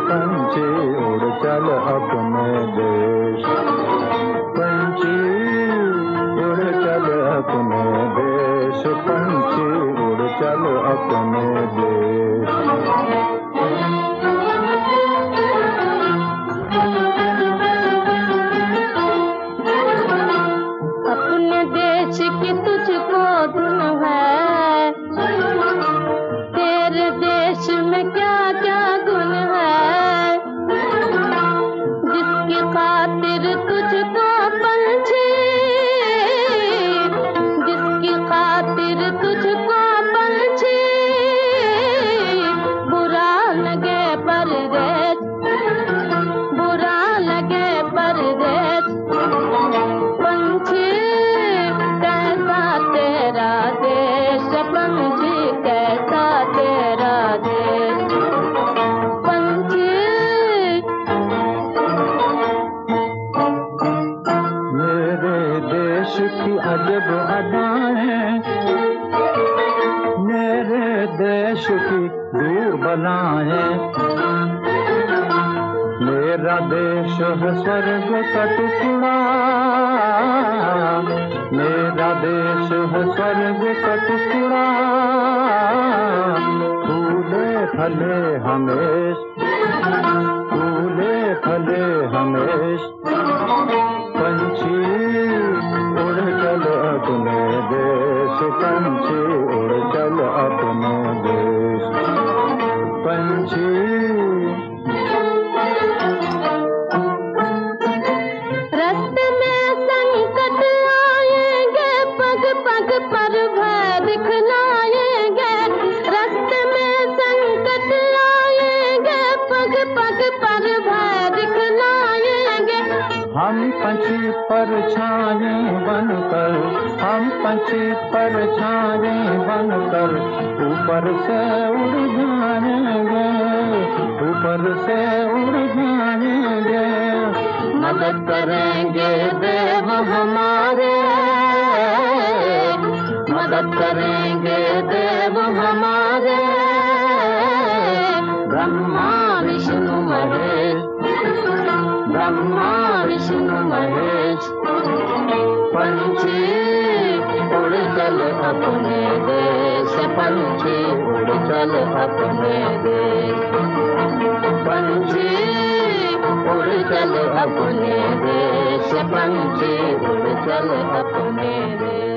पंछी उड़ चल अपने देश। पंछी उड़ चल अपने देश, पंछी उड़ चल अपने देश। अपने देश की तुझको धुन है, तेरे देश में क्या क्या गुण है, जिसकी खातिर तुझको पंछी, जिसकी खातिर तुझको पंछी, बुरा लगे परदेश, बुरा लगे परदेश। पंछी कैसा तेरा देश, पंछी कैसा तेरा देश। पंछी मेरे देश की अजब अदाएं, मेरे देश की दूर बलाएं। मेरा देश है स्वर्ग का टुकड़ा, मेरा देश है स्वर्ग का टुकड़ा। फूले फले हमेश, फूले फले हमेश। पंछी उड़ चल अपने देश, पंछी उड़ चल अपने देश। पंछी रास्ते में संकट आएंगे, पग पग पर भय दिखलाएंगे। रास्ते में संकट आएंगे, पग पग पर भय दिखलाएंगे। हम पंछी परछाएं बनकर, हम पंछी परछाएं बनकर ऊपर से उड़ जाएंगे, ऊपर से उड़ जाएंगे। मदद करेंगे देव हमारे, मदद करेंगे देव हमारे। ब्रह्मा विष्णु महेश, ब्रह्मा विष्णु महेश। पंछी उड़ चल अपने देश, पंछी उड़ चल अपने देश। पंछी उड़ चल अपने देश, पंछी उड़ चल अपने देश।